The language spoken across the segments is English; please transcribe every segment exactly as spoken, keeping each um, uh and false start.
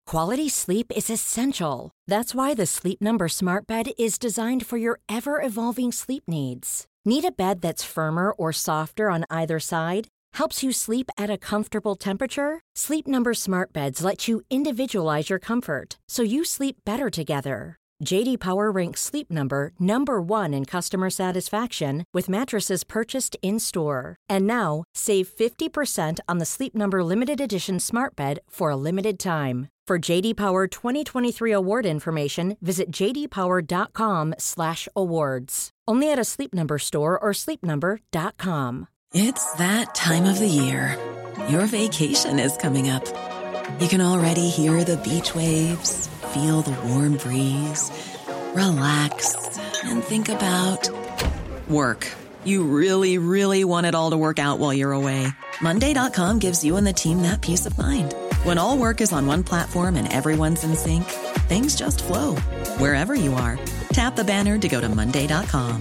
Quality sleep is essential. That's why the Sleep Number Smart Bed is designed for your ever-evolving sleep needs. Need a bed that's firmer or softer on either side? Helps you sleep at a comfortable temperature? Sleep Number Smart Beds let you individualize your comfort, so you sleep better together. J D Power ranks Sleep Number number one in customer satisfaction with mattresses purchased in-store. And now, save fifty percent on the Sleep Number Limited Edition Smart Bed for a limited time. For J D Power twenty twenty-three award information, visit j d power dot com slash awards. Only at a Sleep Number store or sleep number dot com. It's that time of the year. Your vacation is coming up. You can already hear the beach waves, feel the warm breeze, relax, and think about work. You really, really want it all to work out while you're away. Monday dot com gives you and the team that peace of mind. When all work is on one platform and everyone's in sync, things just flow. Wherever you are, tap the banner to go to monday dot com.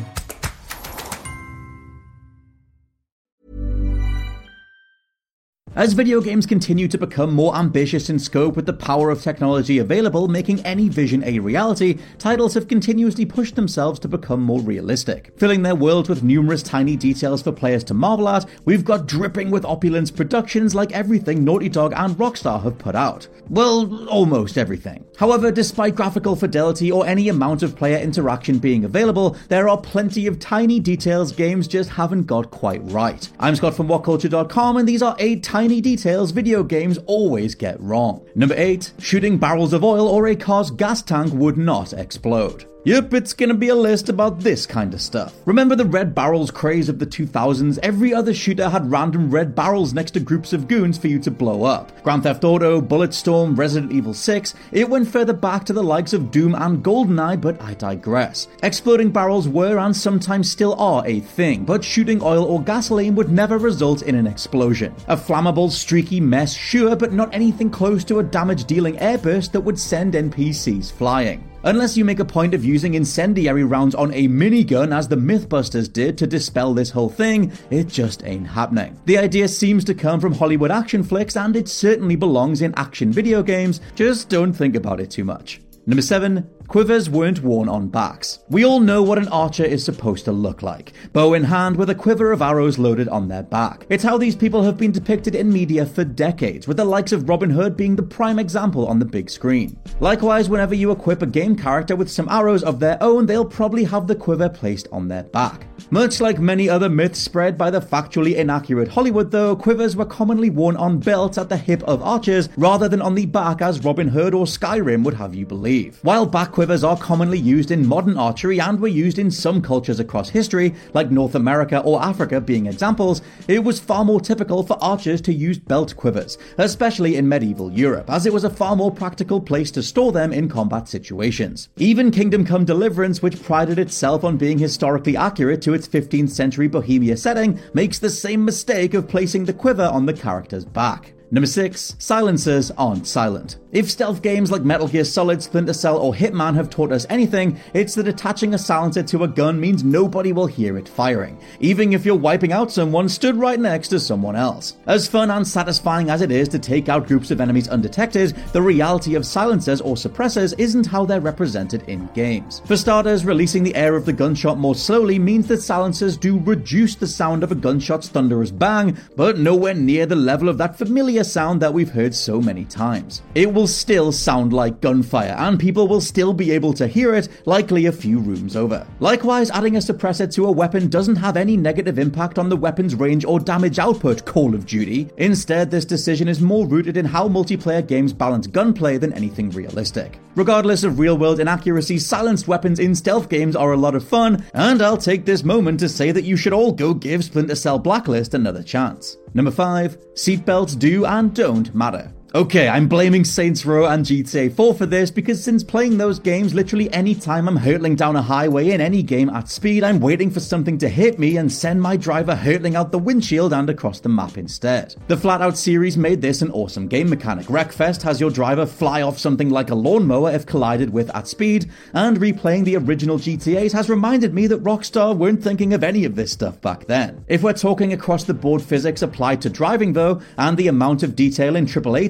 As video games continue to become more ambitious in scope with the power of technology available making any vision a reality, titles have continuously pushed themselves to become more realistic. Filling their world with numerous tiny details for players to marvel at, we've got dripping with opulence productions like everything Naughty Dog and Rockstar have put out. Well, almost everything. However, despite graphical fidelity or any amount of player interaction being available, there are plenty of tiny details games just haven't got quite right. I'm Scott from what culture dot com and these are eight tiny details video games always get wrong. Number eight. Shooting barrels of oil or a car's gas tank would not explode. Yep, it's gonna be a list about this kind of stuff. Remember the red barrels craze of the two thousands? Every other shooter had random red barrels next to groups of goons for you to blow up. Grand Theft Auto, Bulletstorm, Resident Evil six, it went further back to the likes of Doom and GoldenEye, but I digress. Exploding barrels were and sometimes still are a thing, but shooting oil or gasoline would never result in an explosion. A flammable, streaky mess, sure, but not anything close to a damage-dealing airburst that would send N P Cs flying. Unless you make a point of using incendiary rounds on a minigun as the Mythbusters did to dispel this whole thing, it just ain't happening. The idea seems to come from Hollywood action flicks and it certainly belongs in action video games, just don't think about it too much. Number seven. Quivers weren't worn on backs. We all know what an archer is supposed to look like. Bow in hand with a quiver of arrows loaded on their back. It's how these people have been depicted in media for decades, with the likes of Robin Hood being the prime example on the big screen. Likewise, whenever you equip a game character with some arrows of their own, they'll probably have the quiver placed on their back. Much like many other myths spread by the factually inaccurate Hollywood though, quivers were commonly worn on belts at the hip of archers rather than on the back as Robin Hood or Skyrim would have you believe. While back quivers are commonly used in modern archery and were used in some cultures across history, like North America or Africa being examples, it was far more typical for archers to use belt quivers, especially in medieval Europe, as it was a far more practical place to store them in combat situations. Even Kingdom Come Deliverance, which prided itself on being historically accurate to its fifteenth century Bohemia setting, makes the same mistake of placing the quiver on the character's back. Number six. Silencers aren't silent. If stealth games like Metal Gear Solid, Splinter Cell or Hitman have taught us anything, it's that attaching a silencer to a gun means nobody will hear it firing, even if you're wiping out someone stood right next to someone else. As fun and satisfying as it is to take out groups of enemies undetected, the reality of silencers or suppressors isn't how they're represented in games. For starters, releasing the air of the gunshot more slowly means that silencers do reduce the sound of a gunshot's thunderous bang, but nowhere near the level of that familiar sound that we've heard so many times. It will still sound like gunfire, and people will still be able to hear it, likely a few rooms over. Likewise, adding a suppressor to a weapon doesn't have any negative impact on the weapon's range or damage output, Call of Duty. Instead, this decision is more rooted in how multiplayer games balance gunplay than anything realistic. Regardless of real-world inaccuracies, silenced weapons in stealth games are a lot of fun, and I'll take this moment to say that you should all go give Splinter Cell Blacklist another chance. Number five. Seatbelts do and don't matter. Okay, I'm blaming Saints Row and G T A four for this because since playing those games, literally any time I'm hurtling down a highway in any game at speed, I'm waiting for something to hit me and send my driver hurtling out the windshield and across the map instead. The Flatout series made this an awesome game mechanic. Wreckfest has your driver fly off something like a lawnmower if collided with at speed, and replaying the original G T As has reminded me that Rockstar weren't thinking of any of this stuff back then. If we're talking across the board physics applied to driving though, and the amount of detail in triple A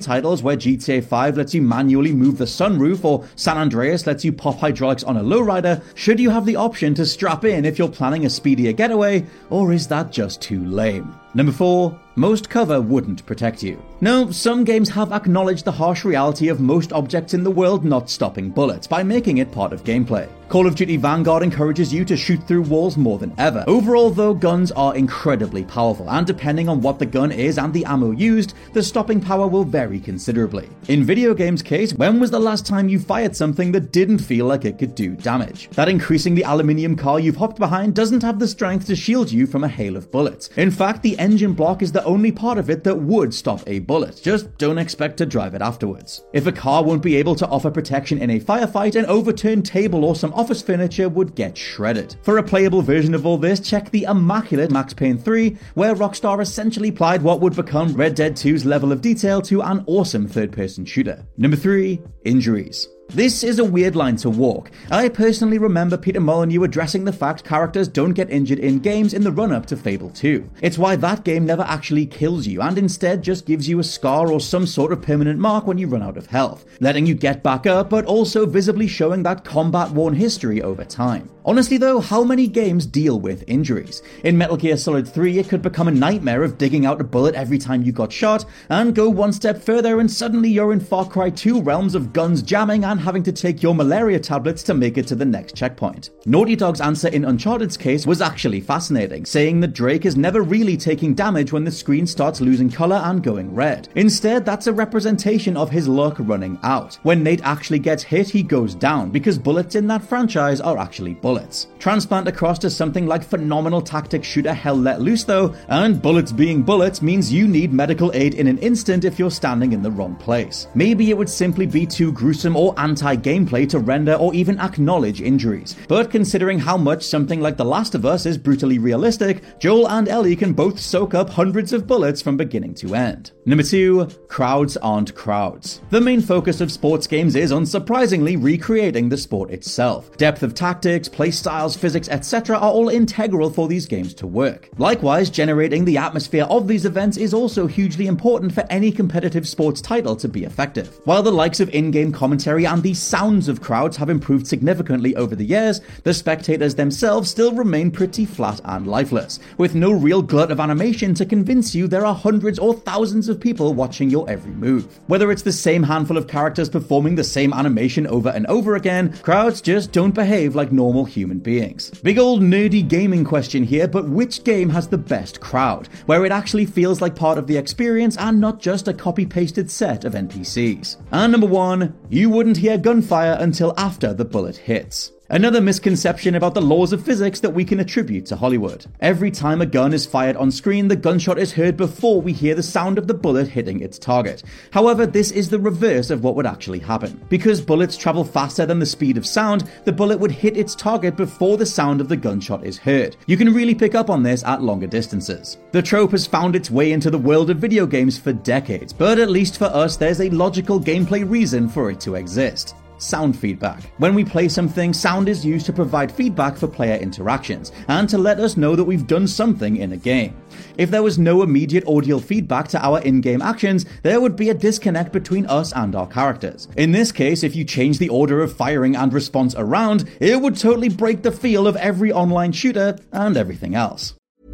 titles where G T A five lets you manually move the sunroof or San Andreas lets you pop hydraulics on a lowrider, should you have the option to strap in if you're planning a speedier getaway, or is that just too lame? Number four. Most cover wouldn't protect you. No, some games have acknowledged the harsh reality of most objects in the world not stopping bullets by making it part of gameplay. Call of Duty Vanguard encourages you to shoot through walls more than ever. Overall though, guns are incredibly powerful, and depending on what the gun is and the ammo used, the stopping power will vary considerably. In video games' case, when was the last time you fired something that didn't feel like it could do damage? That increasingly aluminium car you've hopped behind doesn't have the strength to shield you from a hail of bullets. In fact, the engine block is the only part of it that would stop a bullet. Just don't expect to drive it afterwards. If a car won't be able to offer protection in a firefight, an overturned table or some office furniture would get shredded. For a playable version of all this, check the immaculate Max Payne three, where Rockstar essentially applied what would become Red Dead two's level of detail to an awesome third-person shooter. Number three. Injuries. This is a weird line to walk. I personally remember Peter Molyneux addressing the fact characters don't get injured in games in the run-up to Fable two. It's why that game never actually kills you and instead just gives you a scar or some sort of permanent mark when you run out of health, letting you get back up but also visibly showing that combat-worn history over time. Honestly though, how many games deal with injuries? In Metal Gear Solid three, it could become a nightmare of digging out a bullet every time you got shot, and go one step further and suddenly you're in Far Cry two realms of guns jamming and having to take your malaria tablets to make it to the next checkpoint. Naughty Dog's answer in Uncharted's case was actually fascinating, saying that Drake is never really taking damage when the screen starts losing color and going red. Instead, that's a representation of his luck running out. When Nate actually gets hit, he goes down, because bullets in that franchise are actually bullets. Transplant across to something like phenomenal tactics shooter Hell Let Loose though, and bullets being bullets means you need medical aid in an instant if you're standing in the wrong place. Maybe it would simply be too gruesome or anti-gameplay to render or even acknowledge injuries, but considering how much something like The Last of Us is brutally realistic, Joel and Ellie can both soak up hundreds of bullets from beginning to end. Number two. Crowds aren't crowds. The main focus of sports games is, unsurprisingly, recreating the sport itself. Depth of tactics, play styles, physics, et cetera are all integral for these games to work. Likewise, generating the atmosphere of these events is also hugely important for any competitive sports title to be effective. While the likes of in-game commentary and the sounds of crowds have improved significantly over the years, the spectators themselves still remain pretty flat and lifeless, with no real glut of animation to convince you there are hundreds or thousands of people watching your every move. Whether it's the same handful of characters performing the same animation over and over again, crowds just don't behave like normal human beings. Big old nerdy gaming question here, but which game has the best crowd, where it actually feels like part of the experience and not just a copy-pasted set of N P Cs? And number one, you wouldn't hear gunfire until after the bullet hits. Another misconception about the laws of physics that we can attribute to Hollywood. Every time a gun is fired on screen, the gunshot is heard before we hear the sound of the bullet hitting its target. However, this is the reverse of what would actually happen. Because bullets travel faster than the speed of sound, the bullet would hit its target before the sound of the gunshot is heard. You can really pick up on this at longer distances. The trope has found its way into the world of video games for decades, but at least for us, there's a logical gameplay reason for it to exist. Sound feedback. When we play something, sound is used to provide feedback for player interactions, and to let us know that we've done something in a game. If there was no immediate audio feedback to our in-game actions, there would be a disconnect between us and our characters. In this case, if you change the order of firing and response around, it would totally break the feel of every online shooter and everything else.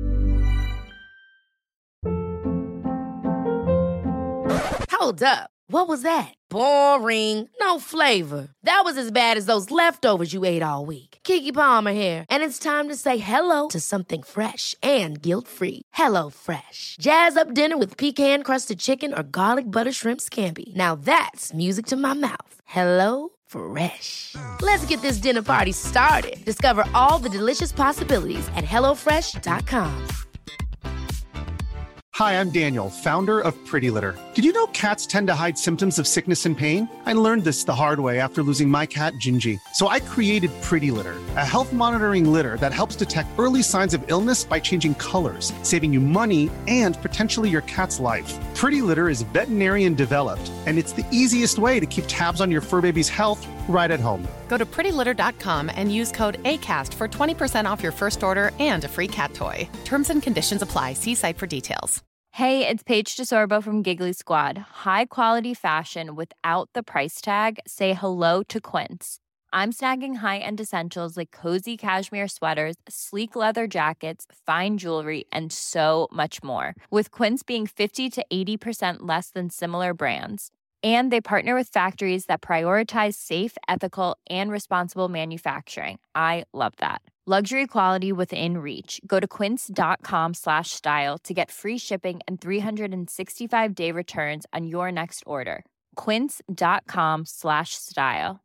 Hold up. What was that? Boring. No flavor. That was as bad as those leftovers you ate all week. Keke Palmer here, and it's time to say hello to something fresh and guilt-free. Hello Fresh. Jazz up dinner with pecan-crusted chicken or garlic butter shrimp scampi. Now that's music to my mouth. Hello Fresh. Let's get this dinner party started. Discover all the delicious possibilities at hello fresh dot com. Hi, I'm Daniel, founder of Pretty Litter. Did you know cats tend to hide symptoms of sickness and pain? I learned this the hard way after losing my cat, Gingy. So I created Pretty Litter, a health monitoring litter that helps detect early signs of illness by changing colors, saving you money and potentially your cat's life. Pretty Litter is veterinarian developed, and it's the easiest way to keep tabs on your fur baby's health right at home. Go to pretty litter dot com and use code ACAST for twenty percent off your first order and a free cat toy. Terms and conditions apply. See site for details. Hey, it's Paige DeSorbo from Giggly Squad. High quality fashion without the price tag. Say hello to Quince. I'm snagging high-end essentials like cozy cashmere sweaters, sleek leather jackets, fine jewelry, and so much more. With Quince being fifty to eighty percent less than similar brands. And they partner with factories that prioritize safe, ethical, and responsible manufacturing. I love that. Luxury quality within reach. Go to quince.com slash style to get free shipping and three sixty-five day returns on your next order. Quince.com slash style.